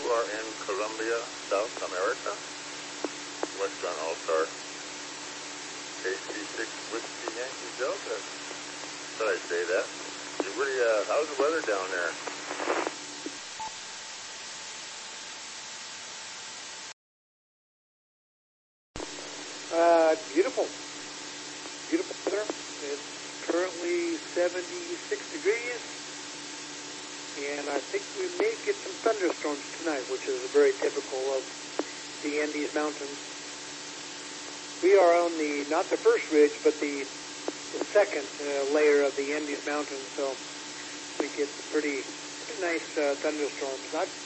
are in Colombia, South America. Western All-Star. KC6 Whiskey Yankee Delta. Did I say that? You really, how's the weather down there? Beautiful. Beautiful weather. It's currently 76 degrees, and I think we may get some thunderstorms tonight, which is very typical of the Andes Mountains. We are on not the first ridge, but the second layer of the Andes Mountains, so we get pretty nice thunderstorms. Not